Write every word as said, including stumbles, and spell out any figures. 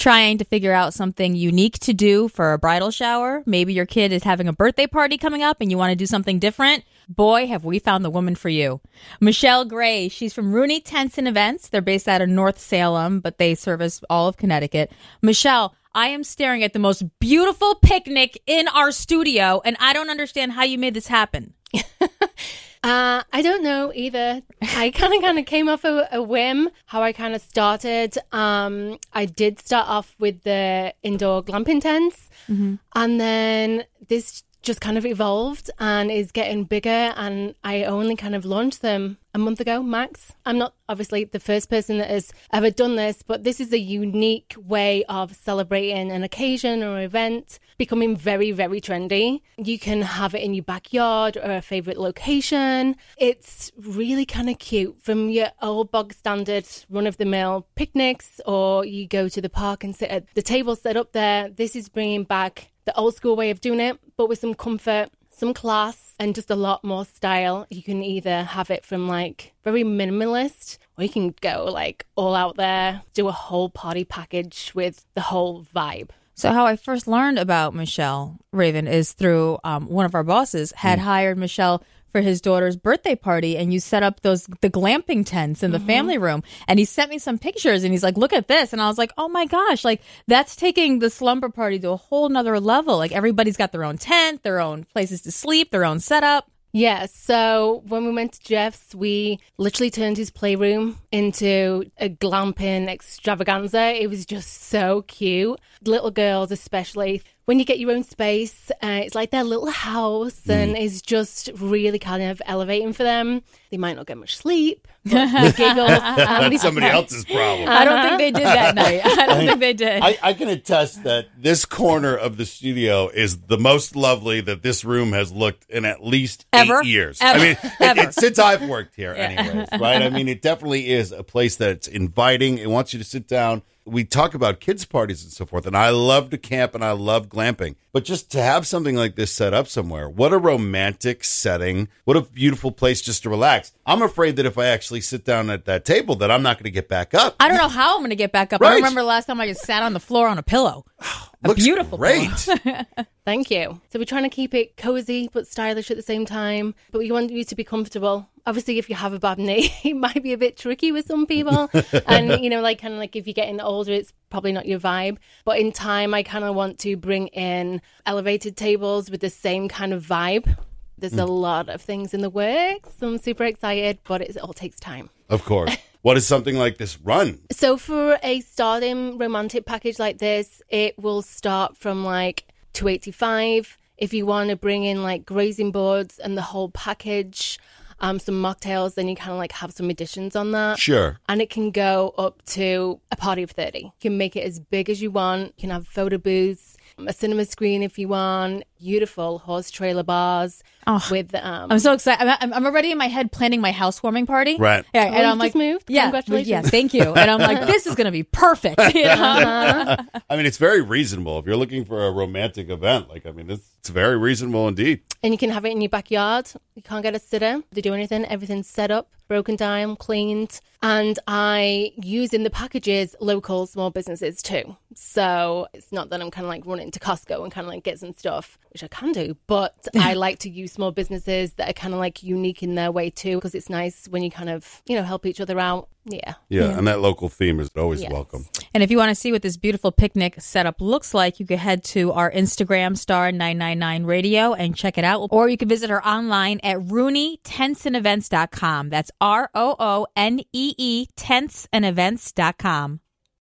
trying to figure out something unique to do for a bridal shower. Maybe your kid is having a birthday party coming up and you want to do something different. Boy, have we found the woman for you. Michelle Gray, she's from Rooney Tents and Events. They're based out of North Salem, but they service all of Connecticut. Michelle, I am staring at the most beautiful picnic in our studio, and I don't understand how you made this happen. Uh, I don't know either. I kind of kind of came off a, a whim how I kind of started. Um, I did start off with the indoor glamping tents, mm-hmm. and then this just kind of evolved and is getting bigger, and I only kind of launched them a month ago, max. I'm not obviously the first person that has ever done this, but this is a unique way of celebrating an occasion or event, becoming very, very trendy. You can have it in your backyard or a favorite location. It's really kind of cute, from your old bog standard run-of-the-mill picnics, or you go to the park and sit at the table set up there. This is bringing back the old school way of doing it, but with some comfort, some class, and just a lot more style. You can either have it from like very minimalist, or you can go like all out there, do a whole party package with the whole vibe. So how I first learned about Michelle Raven is through um, one of our bosses had mm. hired Michelle for his daughter's birthday party, and you set up those the glamping tents in the mm-hmm. family room, and he sent me some pictures and he's like, look at this, and I was like, oh my gosh, like that's taking the slumber party to a whole nother level. Like everybody's got their own tent, their own places to sleep, their own setup. Yeah, so when we went to Jeff's, we literally turned his playroom into a glamping extravaganza. It was just so cute. Little girls especially, when you get your own space, uh, it's like their little house, mm. and it's just really kind of elevating for them. They might not get much sleep. The giggles. That's somebody else's problem. I don't think they did that night. I don't think they did. I, I can attest that this corner of the studio is the most lovely that this room has looked in at least Ever? eight years. Ever. I mean, Ever. It, it, since I've worked here, Yeah. anyways, right? I mean, it definitely is a place that's inviting. It wants you to sit down. We talk about kids' parties and so forth, and I love to camp and I love glamping. But just to have something like this set up somewhere, what a romantic setting. What a beautiful place just to relax. I'm afraid that if I actually sit down at that table that I'm not going to get back up. I don't know how I'm going to get back up. Right. I remember the last time I just sat on the floor on a pillow. A Looks beautiful great. pillow. Thank you. So we're trying to keep it cozy but stylish at the same time. But we want you to be comfortable. Obviously, if you have a bad knee, it might be a bit tricky with some people. And, you know, like kind of like if you're getting older, it's probably not your vibe. But in time, I kind of want to bring in elevated tables with the same kind of vibe. There's mm. a lot of things in the works. So I'm super excited, but it all takes time. Of course. What does something like this run? So for a starting romantic package like this, it will start from like two eighty-five. If you want to bring in like grazing boards and the whole package, um, some mocktails, then you kind of like have some additions on that. Sure. And it can go up to a party of thirty. You can make it as big as you want. You can have photo booths, a cinema screen if you want, beautiful horse trailer bars. Oh, with um, I'm so excited. I'm, I'm already in my head planning my housewarming party. Right. Yeah, oh, and you've I'm like, just moved? Yeah, Congratulations. yeah, thank you. And I'm like, this is going to be perfect. You know? uh-huh. I mean, it's very reasonable. If you're looking for a romantic event, like, I mean, it's, it's very reasonable indeed. And you can have it in your backyard. You can't get a sitter to do anything. Everything's set up, broken down, cleaned. And I use in the packages local small businesses too. So it's not that I'm kind of like running to Costco and kind of like get some stuff, which I can do. But I like to use small businesses that are kind of like unique in their way too, because it's nice when you kind of, you know, help each other out. Yeah. Yeah, Yeah. and that local theme is always Yes. welcome. And if you want to see what this beautiful picnic setup looks like, you can head to our Instagram, star nine nine nine radio, and check it out. Or you can visit her online at rooney tents and events dot com. That's R O O N E E, tents and events dot com.